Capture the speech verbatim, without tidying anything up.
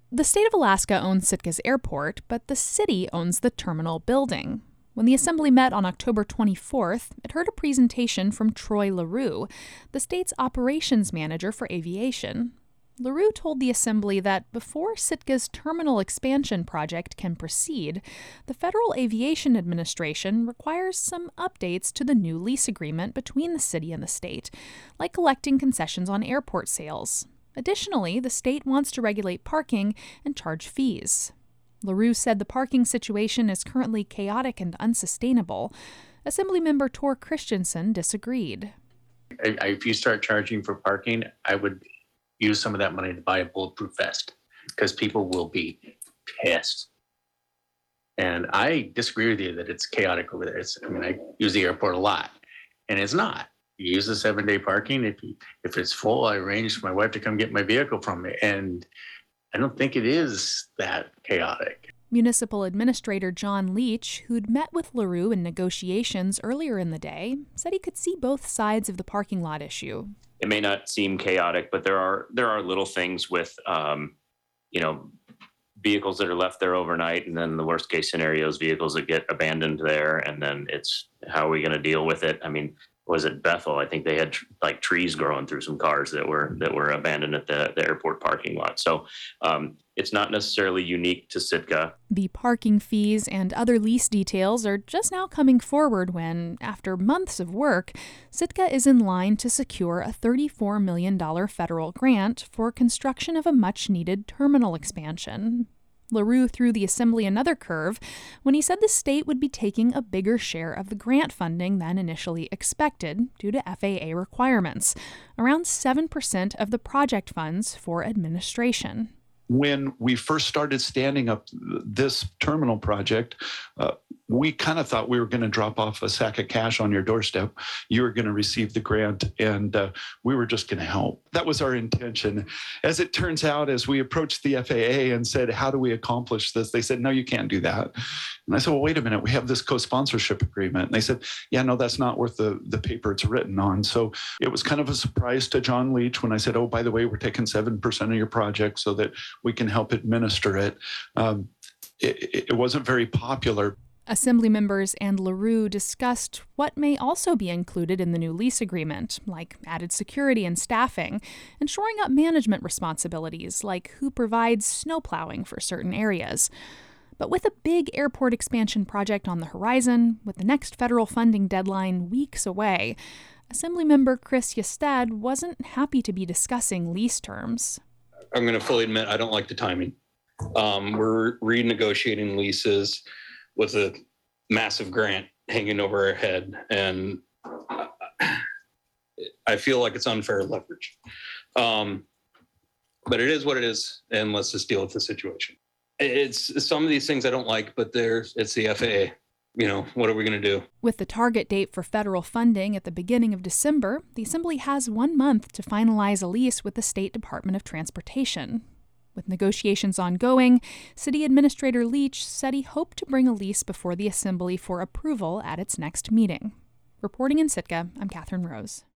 The state of Alaska owns Sitka's airport, but the city owns the terminal building. When the assembly met on October twenty-fourth, it heard a presentation from Troy LaRue, the state's operations manager for aviation. LaRue told the assembly that before Sitka's terminal expansion project can proceed, the Federal Aviation Administration requires some updates to the new lease agreement between the city and the state, like collecting concessions on airport sales. Additionally, the state wants to regulate parking and charge fees. LaRue said the parking situation is currently chaotic and unsustainable. Assemblymember Tor Christensen disagreed. If you start charging for parking, I would use some of that money to buy a bulletproof vest because people will be pissed. And I disagree with you that it's chaotic over there. It's, I mean, I use the airport a lot, and it's not. You use the seven-day parking. If you, if it's full, I arranged for my wife to come get my vehicle from me, and I don't think it is that chaotic. Municipal Administrator John Leach, who'd met with LaRue in negotiations earlier in the day, said he could see both sides of the parking lot issue. It may not seem chaotic, but there are there are little things with, um, you know, vehicles that are left there overnight, and then the worst case scenarios, vehicles that get abandoned there, and then it's how are we going to deal with it? I mean, was it Bethel? I think they had like trees growing through some cars that were that were abandoned at the, the airport parking lot. So um, it's not necessarily unique to Sitka. The parking fees and other lease details are just now coming forward when, after months of work, Sitka is in line to secure a thirty-four million dollars federal grant for construction of a much-needed terminal expansion. LaRue threw the assembly another curve when he said the state would be taking a bigger share of the grant funding than initially expected due to F A A requirements, around seven percent of the project funds for administration. When we first started standing up this terminal project, uh, we kind of thought we were going to drop off a sack of cash on your doorstep. You were going to receive the grant, and uh, we were just going to help. That was our intention. As it turns out, as we approached the F A A and said, how do we accomplish this? They said, no, you can't do that. And I said, well, wait a minute. We have this co-sponsorship agreement. And they said, yeah, no, that's not worth the, the paper it's written on. So it was kind of a surprise to John Leach when I said, oh, by the way, we're taking seven percent of your project so that we can help administer it. Um, it, it wasn't very popular. Assembly members and LaRue discussed what may also be included in the new lease agreement, like added security and staffing, and shoring up management responsibilities, like who provides snow plowing for certain areas. But with a big airport expansion project on the horizon, with the next federal funding deadline weeks away, Assemblymember Chris Yestad wasn't happy to be discussing lease terms. I'm going to fully admit I don't like the timing. Um, we're renegotiating leases with a massive grant hanging over our head, and I feel like it's unfair leverage. Um, but it is what it is, and let's just deal with the situation. It's some of these things I don't like, but there's it's the F A A. You know, what are we going to do? With the target date for federal funding at the beginning of December, the Assembly has one month to finalize a lease with the State Department of Transportation. With negotiations ongoing, City Administrator Leach said he hoped to bring a lease before the Assembly for approval at its next meeting. Reporting in Sitka, I'm Catherine Rose.